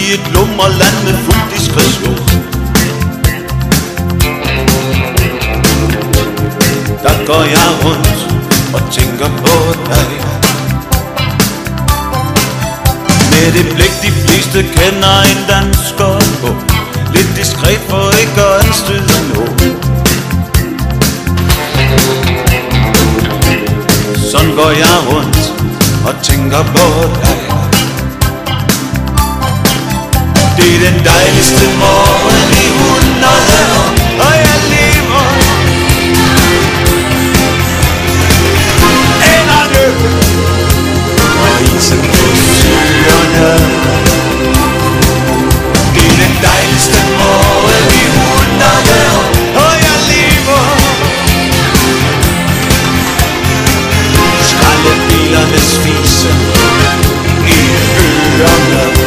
i et lummerland med fuld diskretion. Der går jeg rundt og tænker på dig, med det blik de fleste kender en dansker på, lidt diskret for ikke at anstøde nogen. Sådan går jeg rundt og tænker på dig. Det er den dejligste morgen i 100 år, og jeg lever. Enderne og isen på søerne. Det er den dejligste morgen i 100 år, og jeg lever. Skraldebilernes fise i ørerne.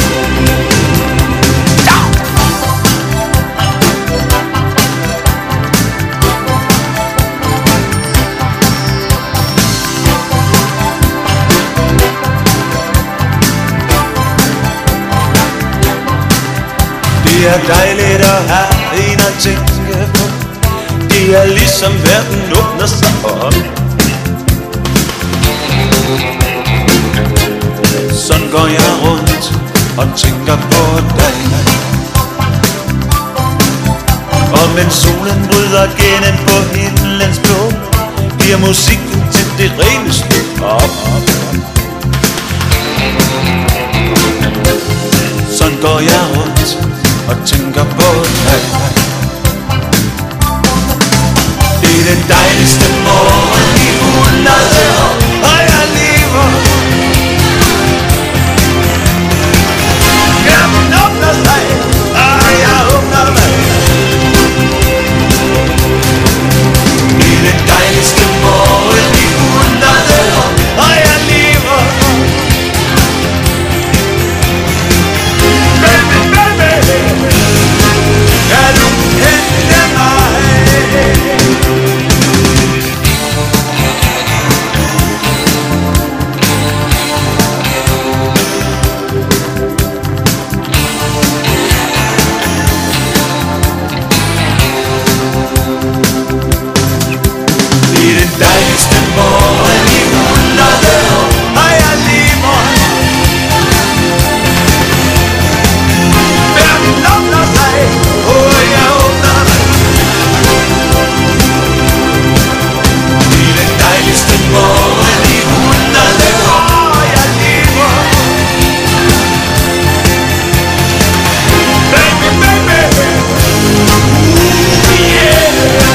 Det er dejligt at have en at tænke på. Det er ligesom verden åbner sig op. Sådan går jeg rundt og tænker på dig. Og mens solen bryder gennem på himlens blå, bliver musikken til det reneste op. Sådan går jeg rundt og tænker på dig. Det er den dejligste morgen i 100 år, og jeg lever. Hjernen åbner sig, og jeg åbner mig. Det er den dejligste morgen i 100 år, og jeg lever. Baby, baby, kan du hente mig? Det er den dejligste morgen i 100 år, og jeg lever. Verden åbner sig, og jeg åbner mig. Det er den dejligste morgen i 100 år, og jeg lever. Baby, baby, yeah.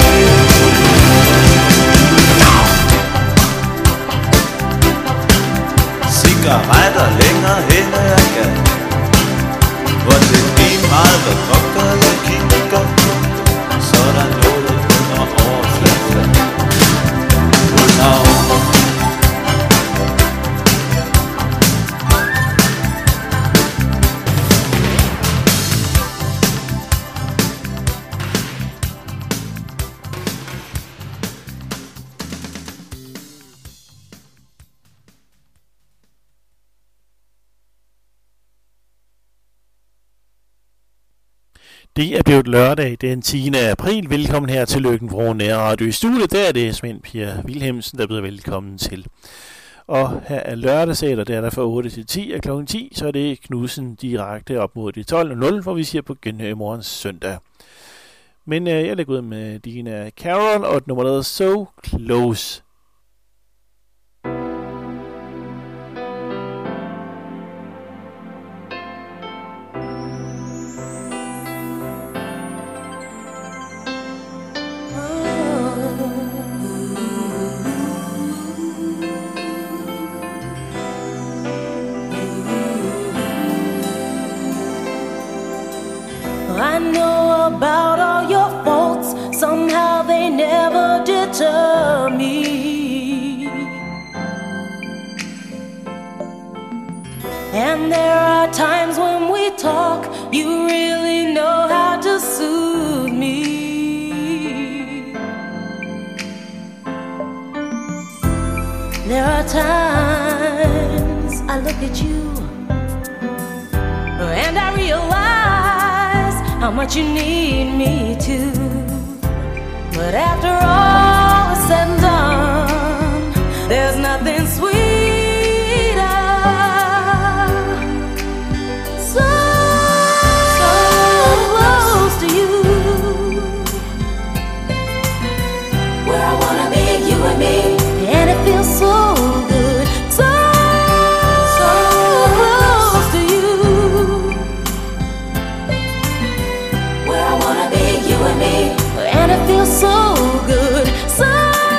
Cigaretter længere hen ad jeg kan, hvor det er lige meget, hvad klokker jeg kigger på, så er der noget under overfladen. Det er blevet lørdag den 10. april. Velkommen her til Løkken Vrå Nærradio i studiet. Der er det Svend Per Vilhelmsen, der byder velkommen til. Og her er lørdagsæt, og det er der fra 8 til 10, og kl. 10, så er det Knudsen direkte op mod de 12.00, hvor vi siger på genmorgens søndag. Men jeg lægger ud med Dina Carol og et nummer, der hedder So Close. I know about all your faults, somehow they never deter me. And there are times when we talk, you really know how to soothe me. There are times I look at you and I realize how much you need me to. But after all is said and done, there's nothing sweeter. So close to you, where I wanna be, you and me, and it feels so good. So close to you, where I wanna be, you and me, and it feels so good. So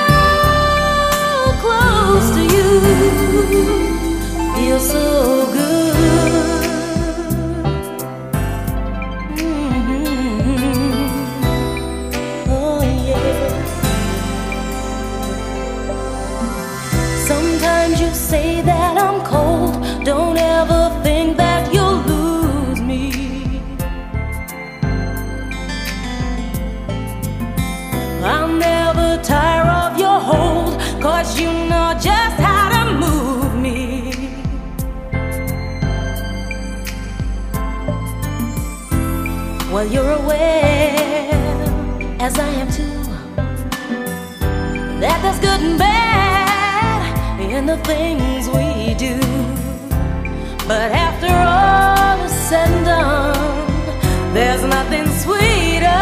close to you, feels so good. Oh yeah. Sometimes you say that I'm cold. Don't ever think that you'll lose me. I'll never tire of your hold, 'cause you know just how to move me. Well, you're aware, as I am too, that there's good and bad in the things we do. But after all is said and done, there's nothing sweeter.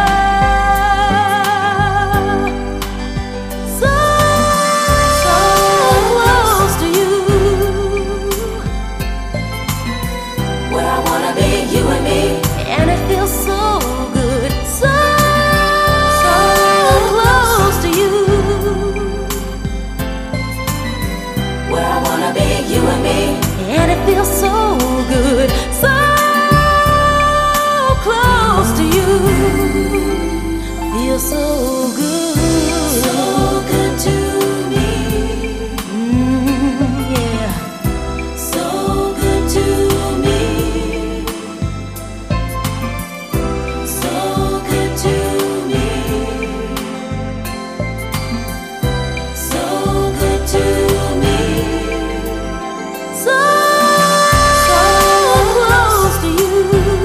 So close to you, where I wanna be, you and me, and it feels so good. So close to you, where I wanna be, you and me, and it feels so good. So close to you, feels so good. So good to me. Yeah. So good to me. So good to me. So good to me. So close to you.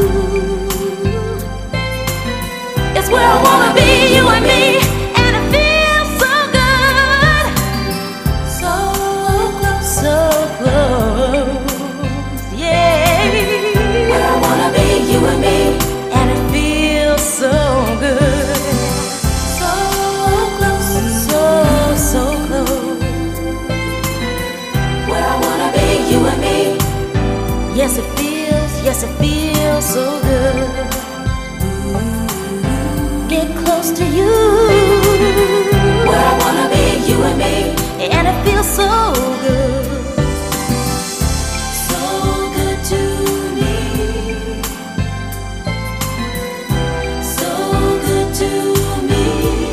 It's where I wanna be, you and me, and it feels so good. So close, yeah. Where I wanna be, you and me, and it feels so good. So close, so close. Where I wanna be, you and me. Yes, it feels so good. Get close to you, where I wanna be, you and me, and it feels so good. So good to me. So good to me.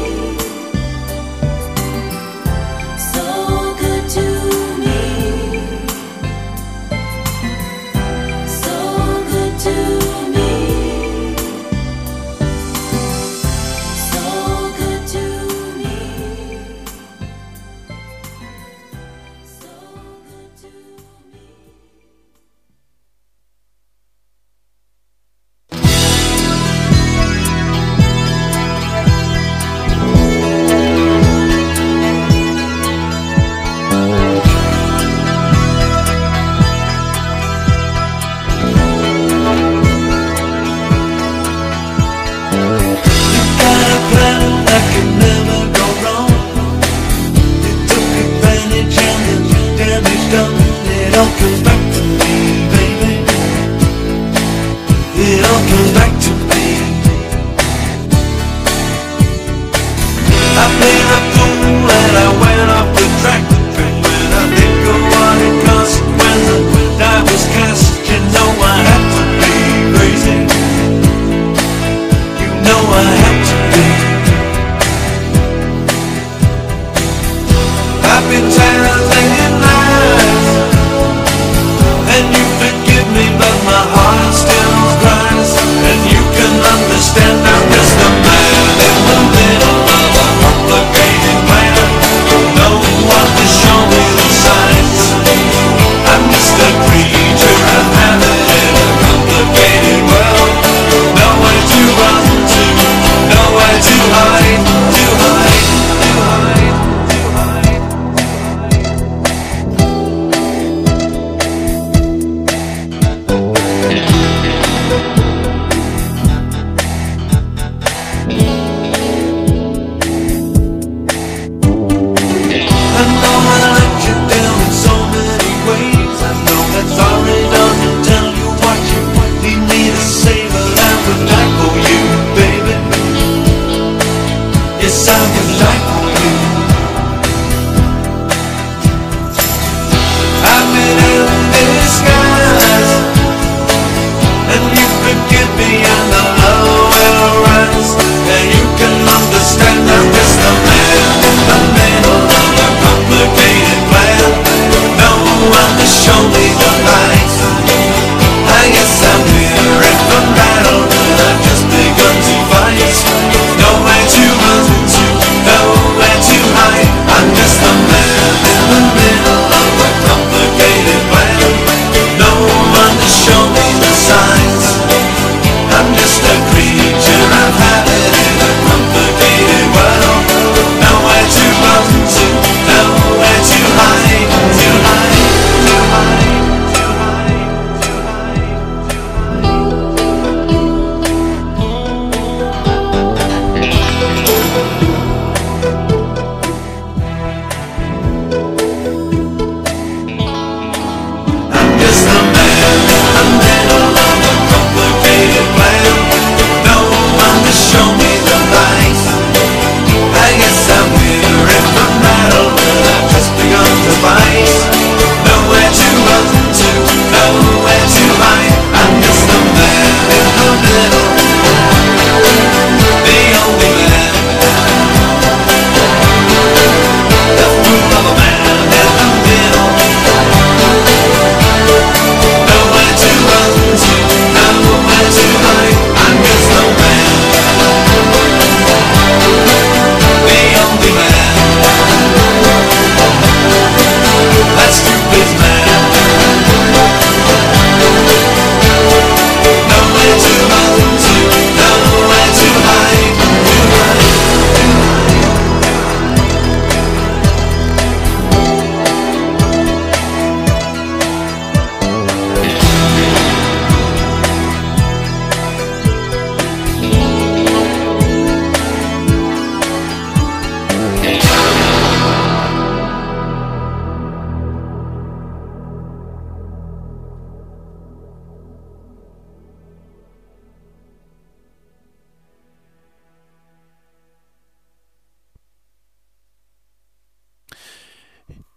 So good to me. So good to me. So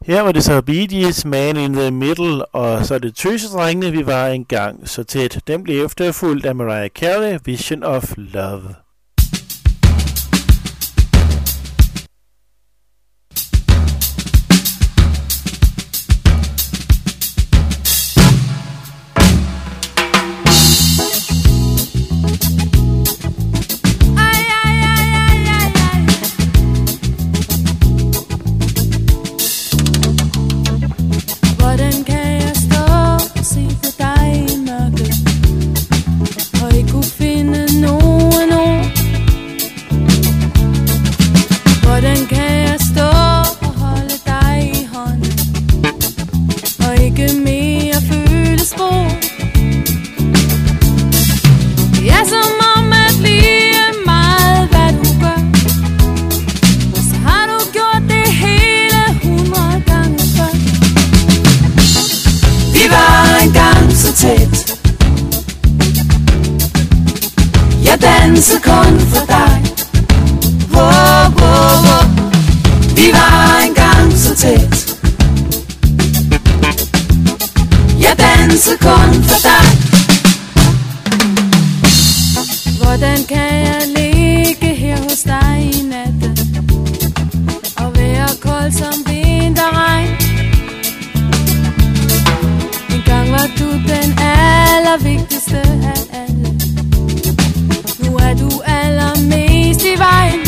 Her var det så Bee Gees, Man in the Middle, og så er det Tøsedrengene, vi var engang så tæt. Den blev efterfulgt af Mariah Carey, Vision of Love. Danse kun for dig. Wow, wow, wow. Vi var engang så tæt. Jeg danser kun for dig. Hvordan kan jeg ligge her hos dig i natten og være kold som vinterregn? En gang var du den allervigtigste af alle. Nu er du allermest i vejen.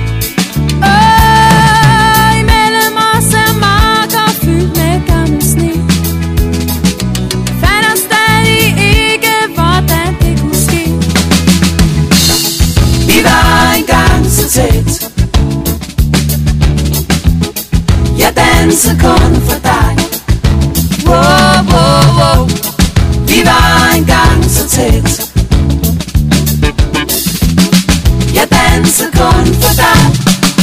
Imellem os er marker fyldt med gammel sne. Jeg fatter stadig ikke, hvordan det kunne ske. Vi var engang så tæt. Jeg danser kun for dig. Wow, wow, wow. Vi var engang så tæt. Jeg danser kun for dig.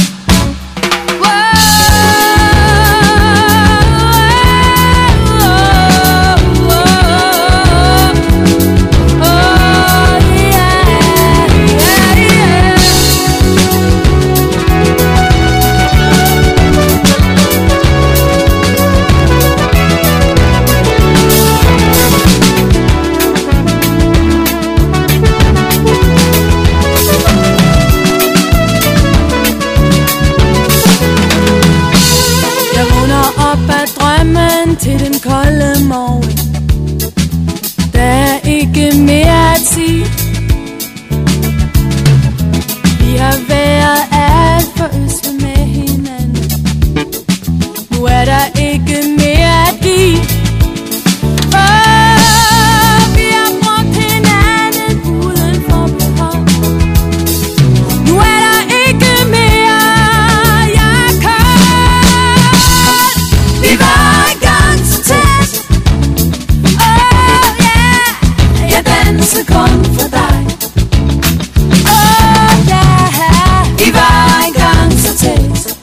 Til den kolde morgen. Der er ikke mere at sige. Vi har været alt for øste med hinanden. Nu er der ikke mere at give. Vi har brugt hinanden uden for behov. Nu er der ikke mere. Jeg er kold. Vi var danser kun for dig. Oh yeah. Vi var engang så tæt.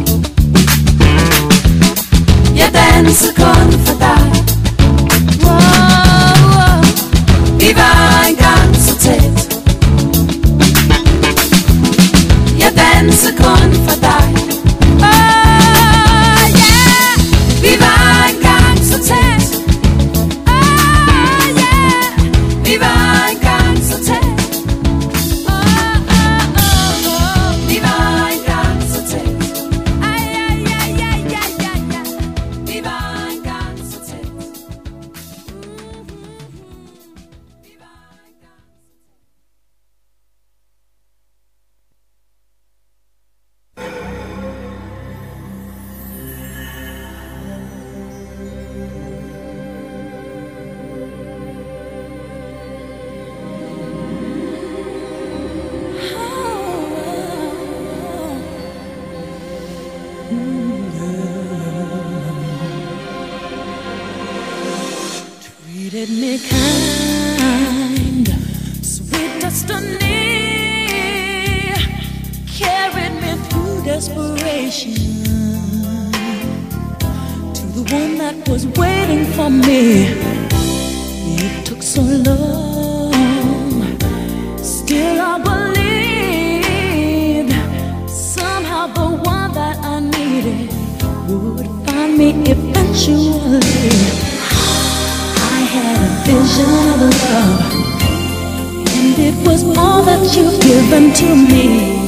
Jeg danser kun for dig. Wow, wow. Vi var engang så tæt. Jeg danser kun for dig. Oh yeah. Vi var engang så tæt. Vi var engang så tæt. Vi var engang så tæt. Vi var engang så tæt. Treated me kind, sweet destiny, carried me through desperation to the one that was waiting for me. It took so long, still I believed somehow the one that I needed would find me eventually I had a vision of love, and it was all that you've given to me.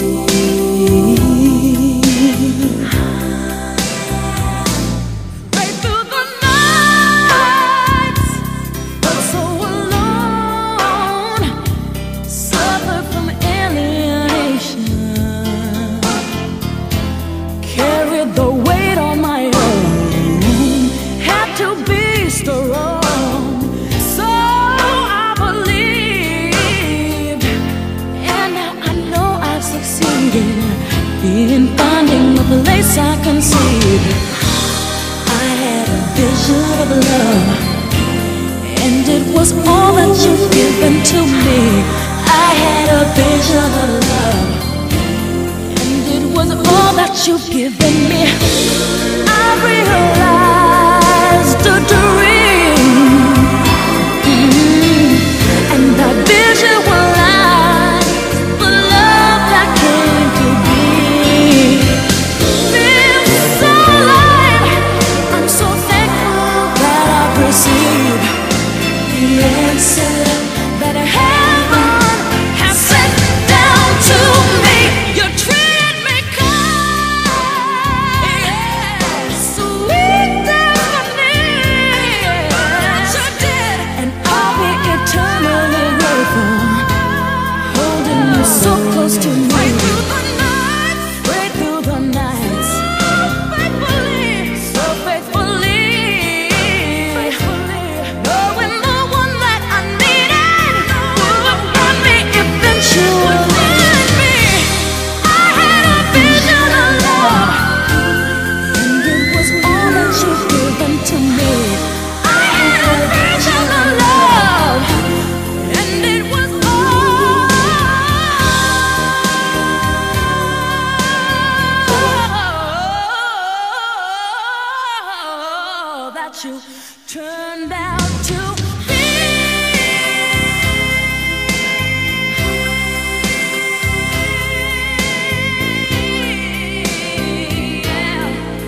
In finding a place I conceived, I had a vision of love, and it was all that you've given to me. I had a vision of love, and it was all that you've given me. I realized a dream, and that vision was the love that came to be. The answer that heaven has sent down to me. You treated me kind, sweet destiny. You did, and I'll be eternally grateful, holding you so close to me. Right through the nights, right through the nights, so faithfully. You turned out to be. Yeah.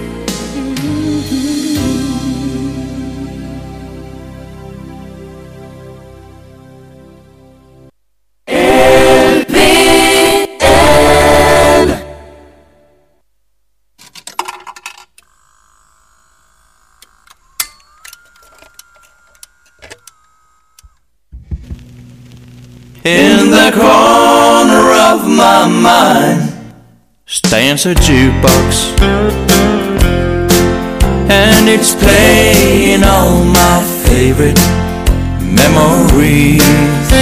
In the corner of my mind stands a jukebox, and it's playing all my favorite memories.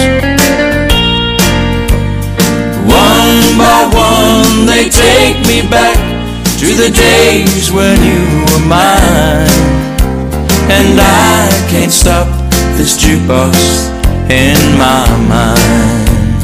One by one they take me back to the days when you were mine, and I can't stop this jukebox in my mind.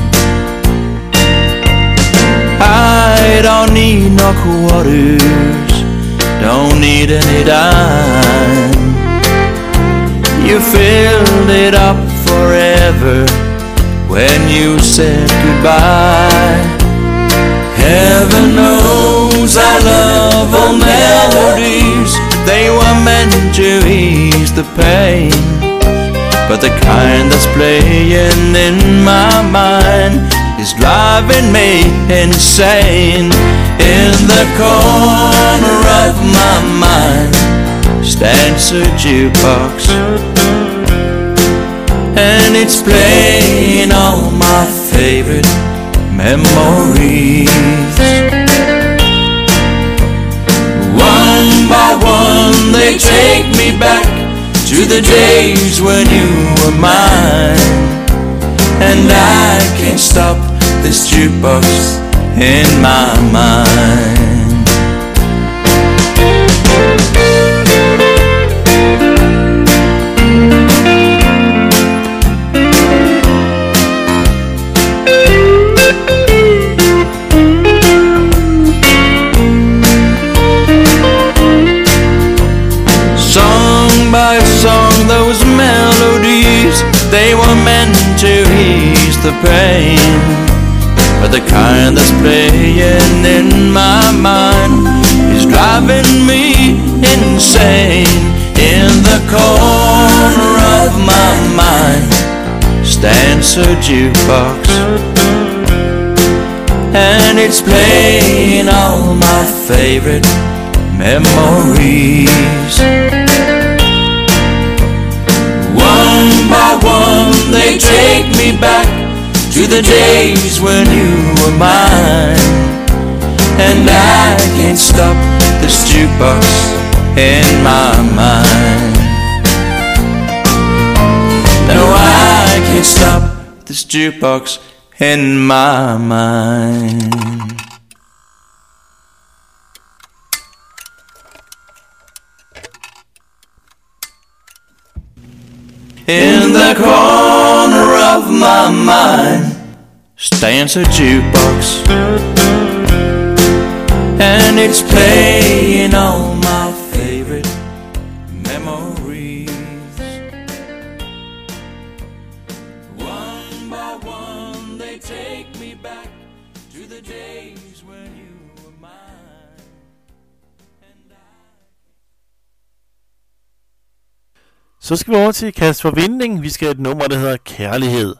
I don't need no quarters, don't need any dime. You filled it up forever when you said goodbye. Heaven knows I love old melodies, they were meant to ease the pain, but the kind that's playing in my mind is driving me insane. In the corner of my mind stands a jukebox, and it's playing all my favorite memories. One by one they take me back to the days when you were mine, and I can't stop this jukebox in my mind. Song by song, those melodies, they were meant to ease the pain, but the kind that's playing in my mind is driving me insane. dancer jukebox, and it's playing all my favorite memories. One by one they take me back to the days when you were mine, and I can't stop this jukebox in my mind. No, I can't stop this jukebox in my mind. In the corner of my mind stands a jukebox, and it's playing all my favorite memories. One by one they take me back to the days when you were mine, and Så skal vi over til Kasper Winding. Vi skal have et nummer, der hedder Kærlighed.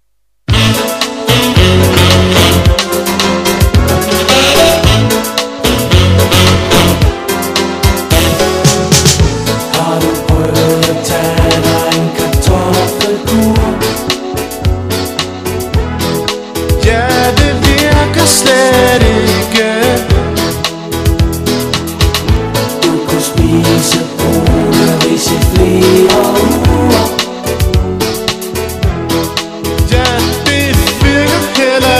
Har du prøvet at tage dig en kartoffelkur? Ja, det virker slet ikke. Du kunne spise brune ris i flere uger. Ja, det virker heller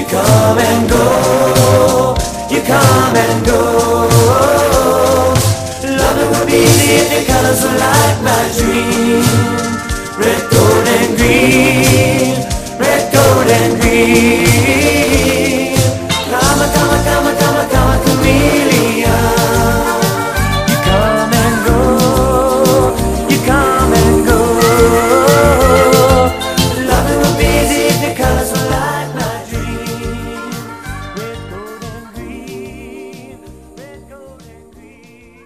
come and go, you come and go. Loving would be easy if your colors were like my dream. Red, gold, and green, red, gold, and green. Come, come, come, come, come, chameleon. You come and go, you come and go. Loving would be easy if your colors were like my dream. Red, gold, and green, red, gold, and green.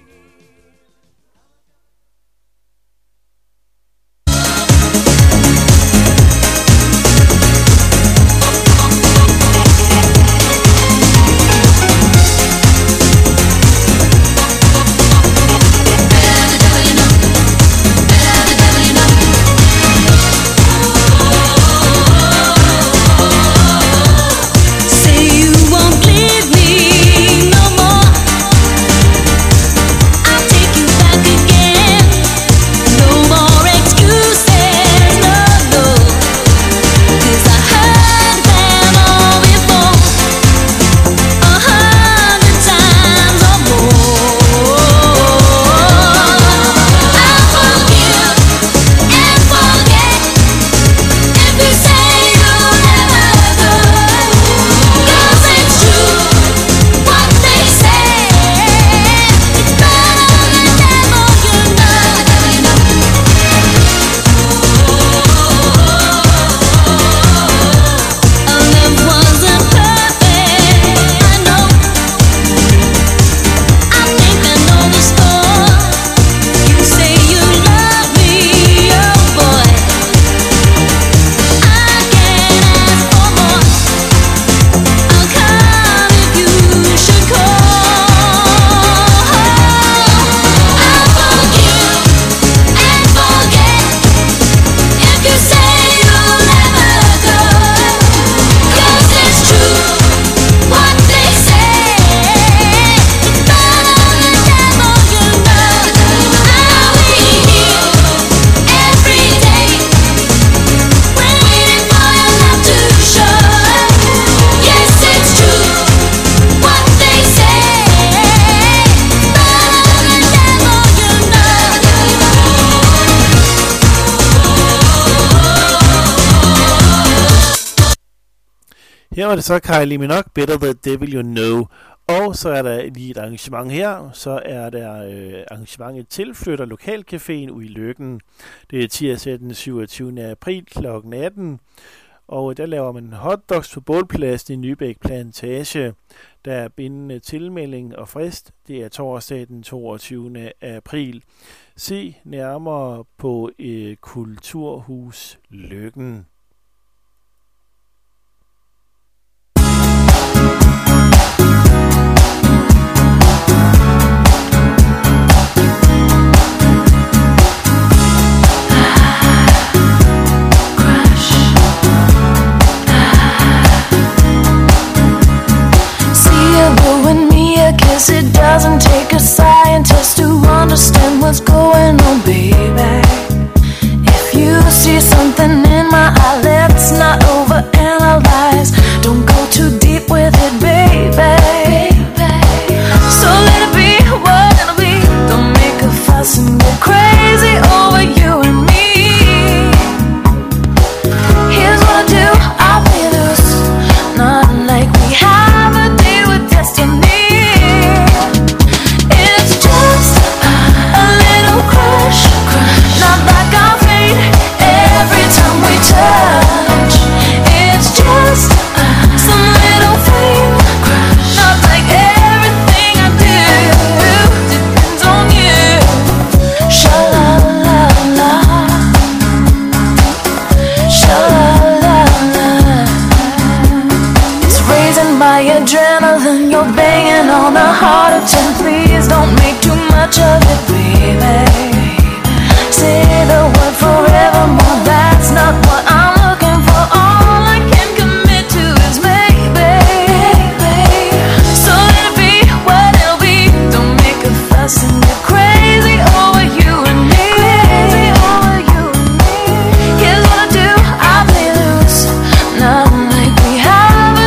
Say you won't leave me no more. I'll take you back again. No more excuses, no, no. 'Cause I heard them all before, 100 times or more. I'll forgive and forget if you say you'll never go. 'Cause it's true what they say. It's better than the devil, you know. Our love wasn't perfect, I know. I think I know the score. You say you love me, oh boy. I can't ask for more. I'll come if you should call. I'll forgive and forget if you say you'll never go. 'Cause it's true what they say. It's better than the devil, you know. I'll be here every day, waiting for your love to show. Yes, it's true what they say. It's better than the devil, you know. Her var det så Kylie Minogue, Better the Devil You Know. Og så er der lige et arrangement her. Så er der arrangementet Tilflytter Lokalcaféen ude i Løkken. Det er tirsdag den 27. april kl. 18. Og der laver man hotdogs på bålpladsen i Nybæk Plantage. Der er bindende tilmelding og frist. Det er torsdag den 22. april. Se nærmere på Kulturhus Løkken. See you ruin me, I guess it doesn't take a scientist to understand what's going on, baby. If you see something in my eye, let's not overanalyze. Don't go too deep with it, baby. So let it be what it'll be. Don't make a fuss and get crazy over you and me. Here's what I do, I'll play loose. Not like we have a deal with destiny. It's just a little crush, not like our fate every time we touch. It's just some little thing, not like everything I do depends on you. Sha-la-la-la, sha-la-la-la. It's raising my adrenaline, you're banging on a heart of 10. Please don't make too much of it, baby. Say the word forevermore, that's not what I'm looking for. All I can commit to is maybe. So let it be what it'll be. Don't make a fuss and get crazy over you and me. Here's what I do, I play loose. Not like we have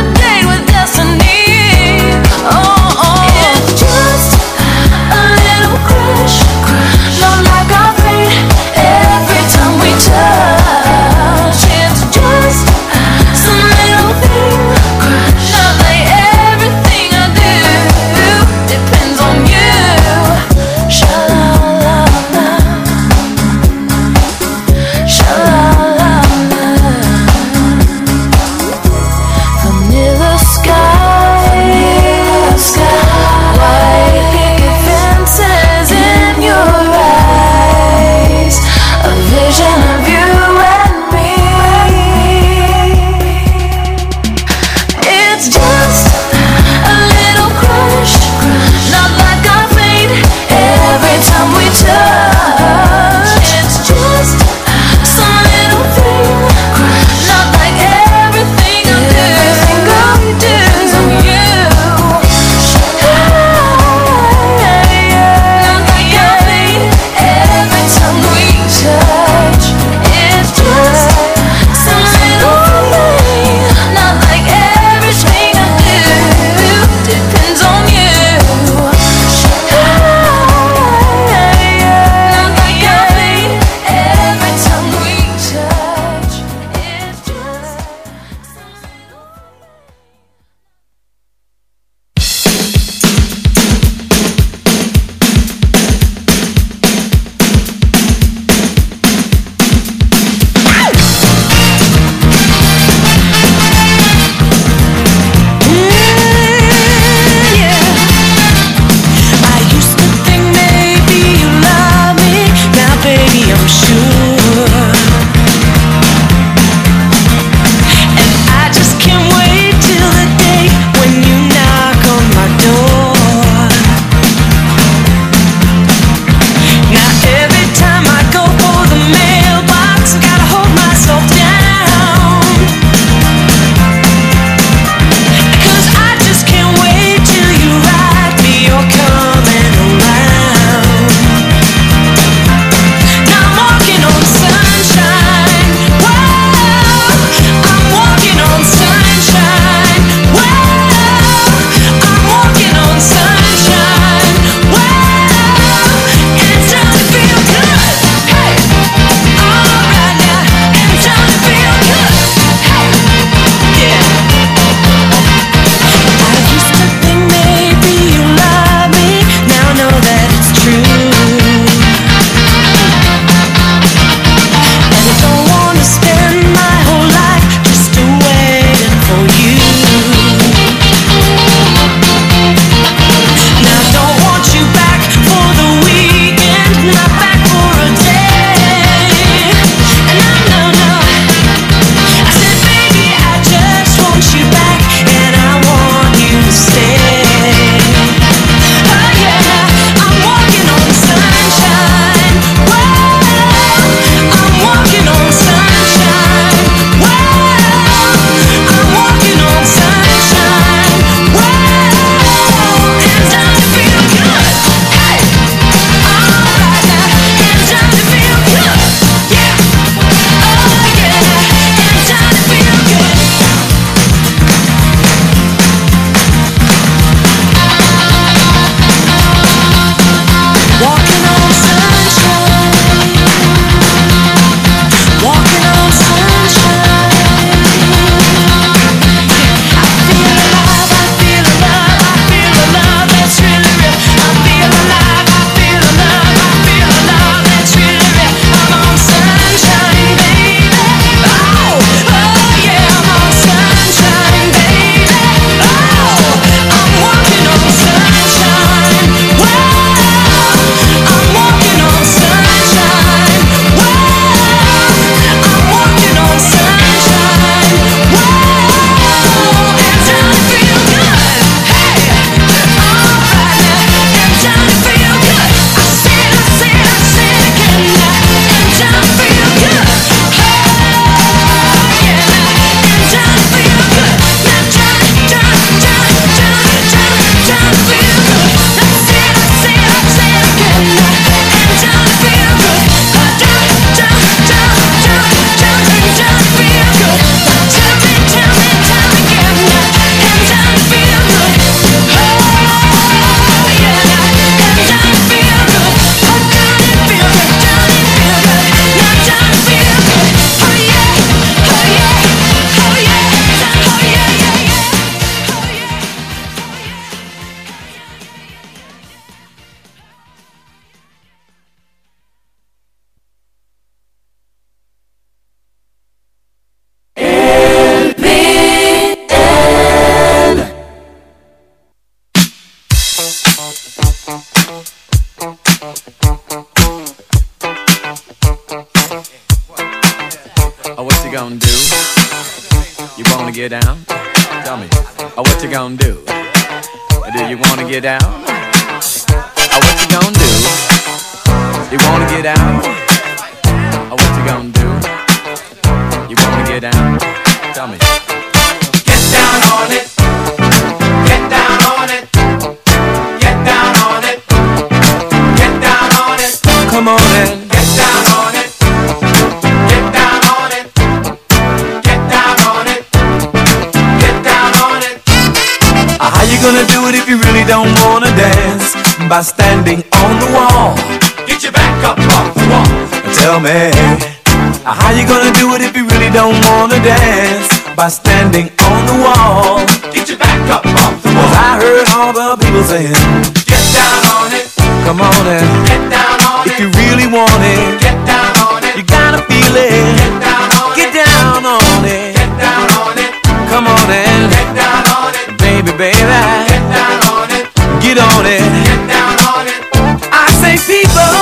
What you gonna do? Do you wanna get down? What you gonna do? You wanna get out? What you gonna do? You wanna get down? Tell me. Get down on it. Get down on it. Get down on it. Get down on it. Come on and get down on it. Get down on it. Get down on it. Get down on it. How you gonna do it if you really don't wanna dance? By standing on the wall. Get your back up off the wall. Tell me, how you gonna do it if you really don't wanna dance? By standing on the wall. Get your back up off the wall. 'Cause I heard all the people saying, get down on it. Come on and get down on it. If you really want it, get down on it. You gotta feel it. Get down on it. Get down on it. Get down on it. Come on and get down on it. Baby, baby, get down on it. Get on it. Get down on it. I say people,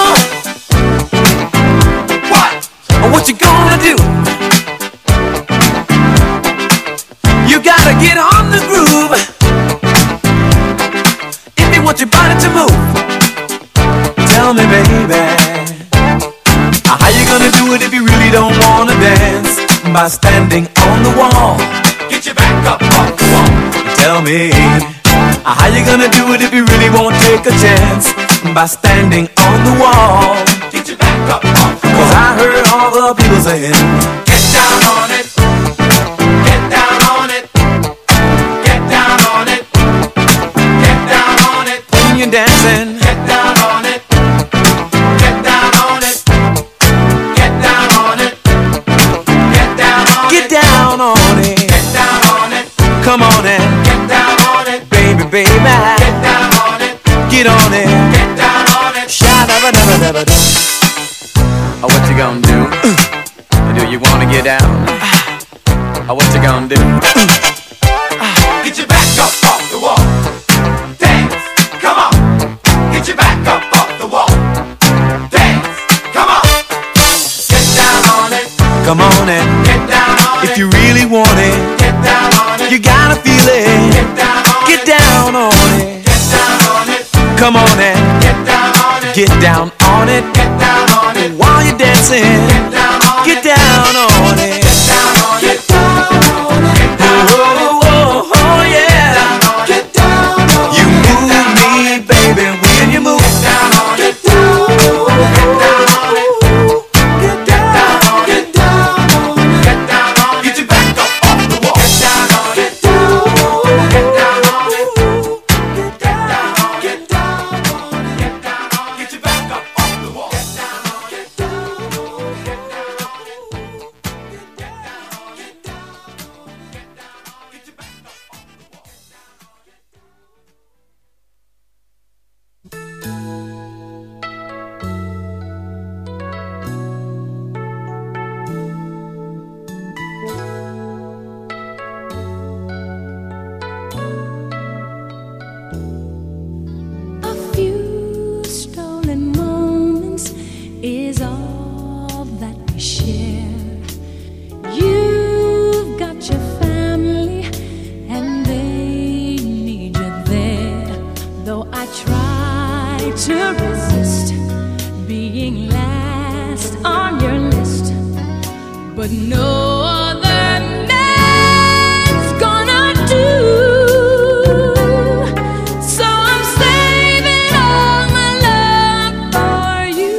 what you gonna do? You gotta get on the groove if you want your body to move. Tell me, baby, how you gonna do it if you really don't wanna dance? By standing on the wall. Get your back up off the wall. Tell me, how you gonna do it if you really won't take a chance? By standing on the wall. Get your back up off the wall. 'Cause I heard all the people saying, get down on it. Get down on it. Get down on it. Get down on it. When you're dancing, get down on it. Get down on it. Get down on it. Get down on it. Get down on it. Get down on it. Come on and get down on it. Baby, baby, get down on it. Get on it. Get down on it. Sha-da-ba-da-ba-da-ba-da. What you gonna do? Do you wanna get down? What you gonna do? Get your back up off the wall. Dance, come on. Get your back up off the wall. Dance, come on. Get down on it. Come on and get down on it. If you really want it, get down on it. You gotta feel it. Get down on it. Get down on it. Get down on it. Come on and get down on it. Get down on it. Get down on it. While you're dancing, get down on it. Get down on it. Get down on it. Get down on it. Oh, oh, oh, yeah. Get down on it. You move me, baby, when you move. Get down on it. Get down on it. Get down on it. Get down on it. Get down on it. Get down on it. Get your back up off the wall. Get down on it. Get down on it. Get down on it. Get down on it. Get down on it. Get down on it. Get your back up off the wall. Get down on it. Get down on it. Get down on it. Get down on it. Get down on it. Get down on it. Get your back up off the wall. A few stolen moments is all that we share. You've got your family and they need you there. Though I try to resist being last on your list, but no other man's gonna do. So I'm saving all my love for you.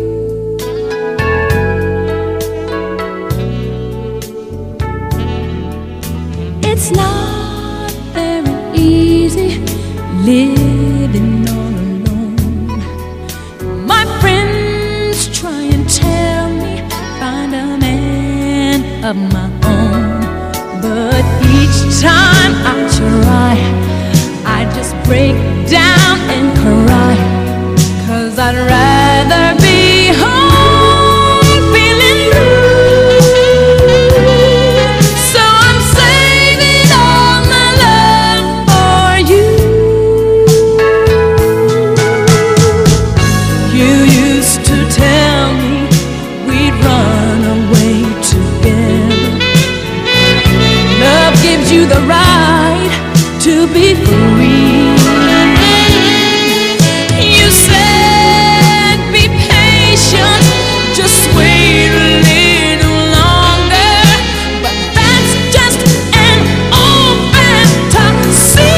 It's not very easy living all alone. My friends try and tell me find a man of my own, but each time I try, I just break down and cry. 'Cause I'd rather be home feeling blue. So I'm saving all my love for you. You used to tell me we'd run away together. Love gives you the right free. You said be patient, just wait a little longer, but that's just an old fantasy.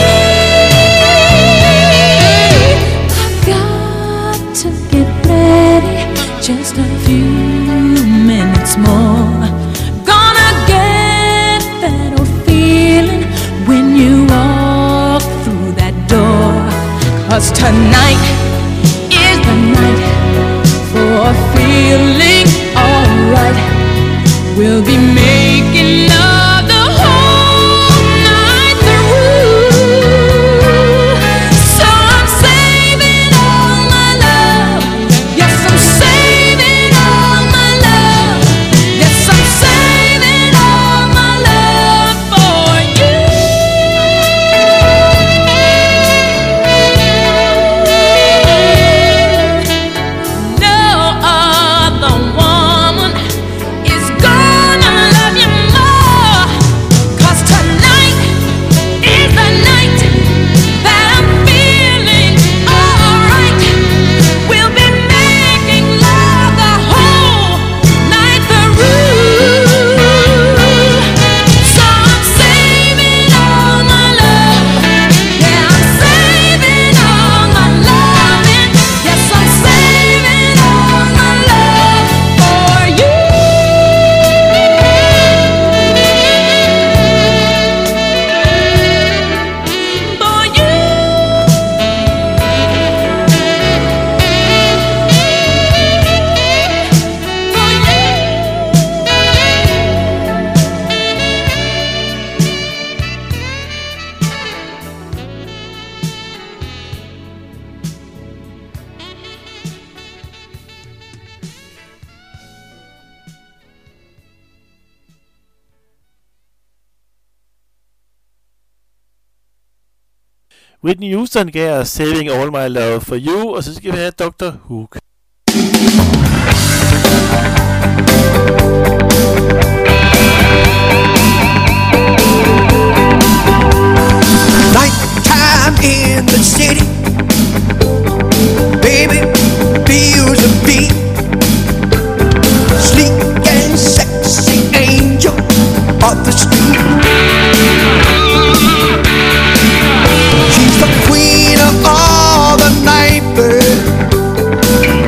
I've got to get ready, just a few minutes more. Gonna get that old feeling when you walk through that door. 'Cause tonight is the night for feeling alright. We'll be making love the whole night through. So I'm saving all my love. Yes, I'm saving all my love. Yes, I'm saving all my love for you. No other woman is gonna love you more. 'Cause tonight is the night that I'm feeling alright. We'll be making love the whole night through. So I'm saving all my love. Yeah, I'm saving all my loving. Yes, I'm saving all my love for you. For you. Whitney Houston gav os Saving All My Love For You, og så skal vi have Dr. Hook. Nighttime in the city, baby feels a beat. Sleek and sexy angel of the street. She's the queen of all the night birds.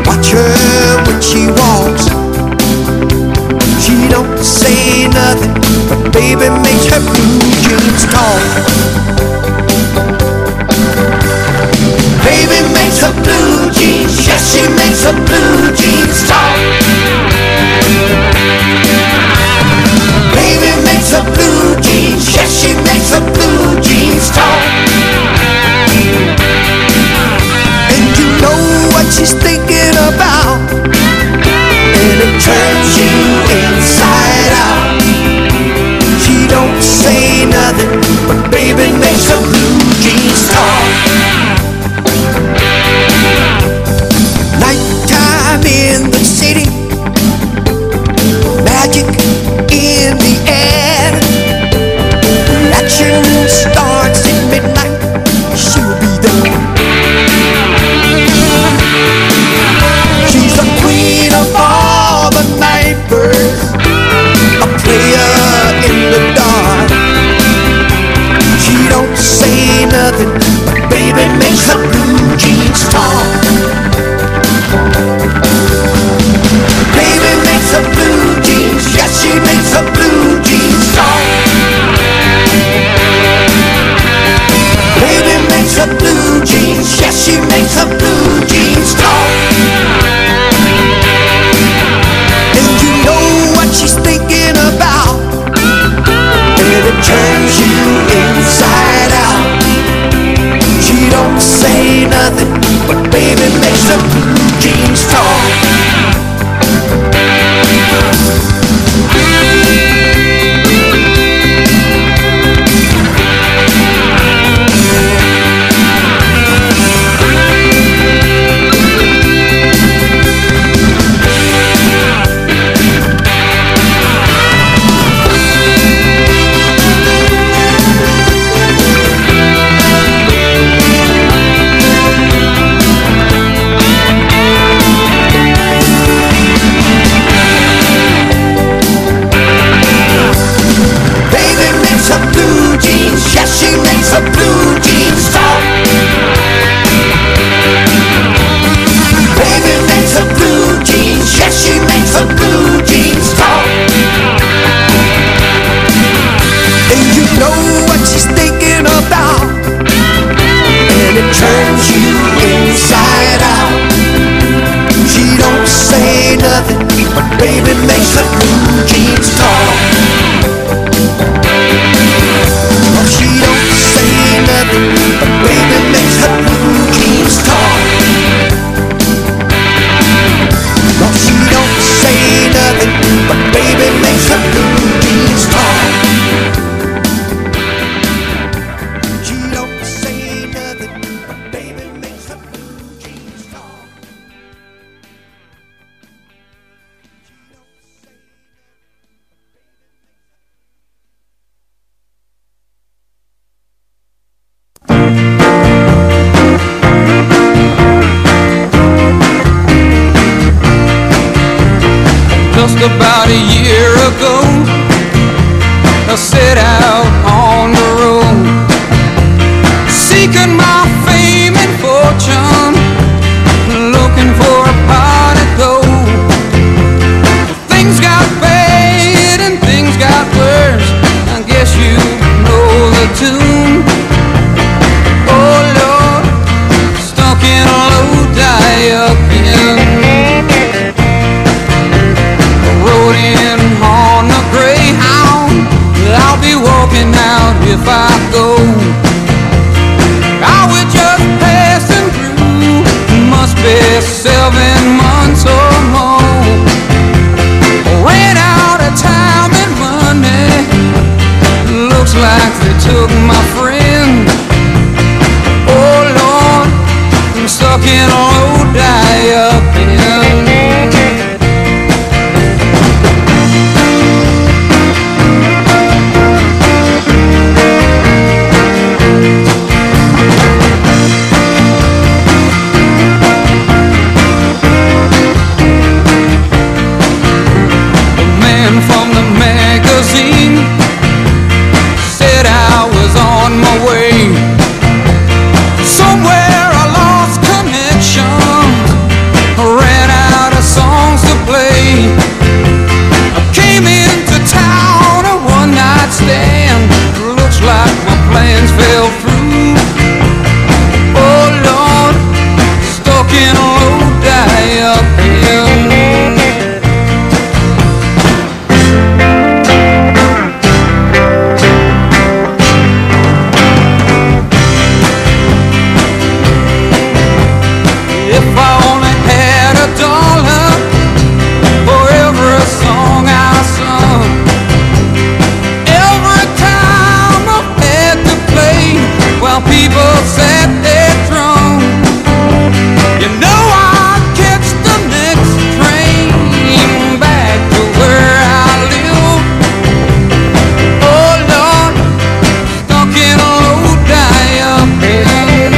set their throne. You know I'll catch the next train back to where I live. Oh Lord, stuck in a low diaphragm.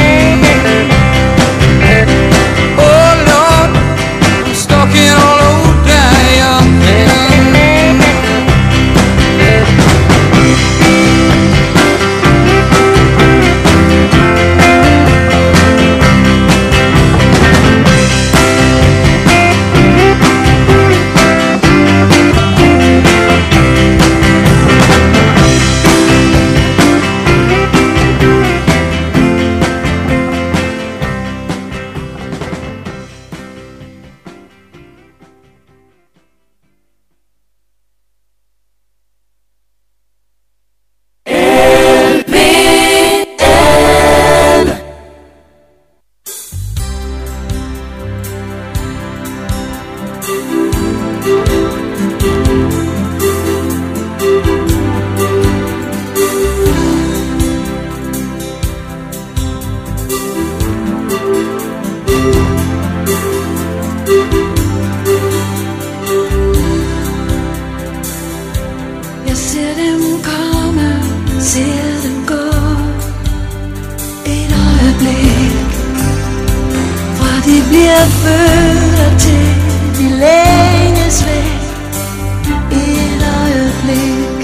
Oh Lord, I'm stuck in a low diaphragm. Jeg ser dem komme, ser dem gå. Et øjeblik, fra de bliver født til de længes væk. Et øjeblik,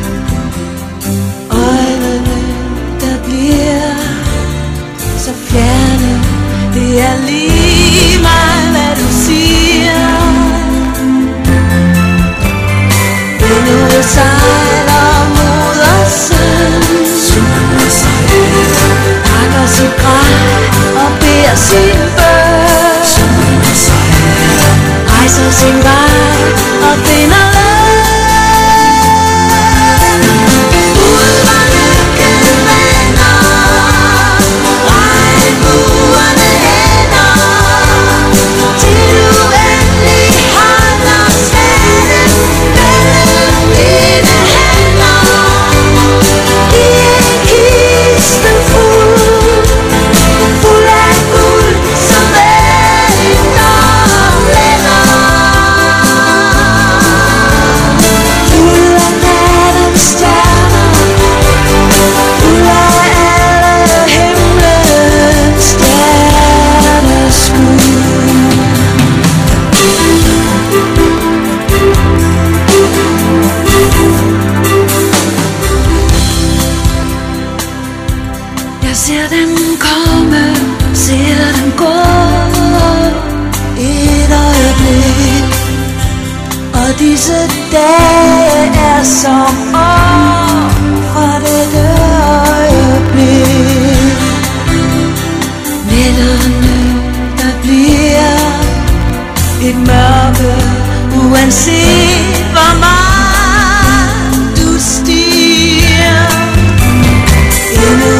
øjnene der bliver så fjerne. Det er lige meget hvad du siger. Vindet sejler mod os pakker sit grej og beder sin bøn. Rejser sin vej og finder løn. Ud hvor lykken vender, regnbuerne hænder, til du endelig holder spændet mellem dine hænder. I en kiste fuld af guld, som vender og vender. Fuld af nattens stjerner, fuld af alle himlens stjerneskud. Jeg ser dem komme, ser dem gå. Et øjeblik, og disse dage er som år.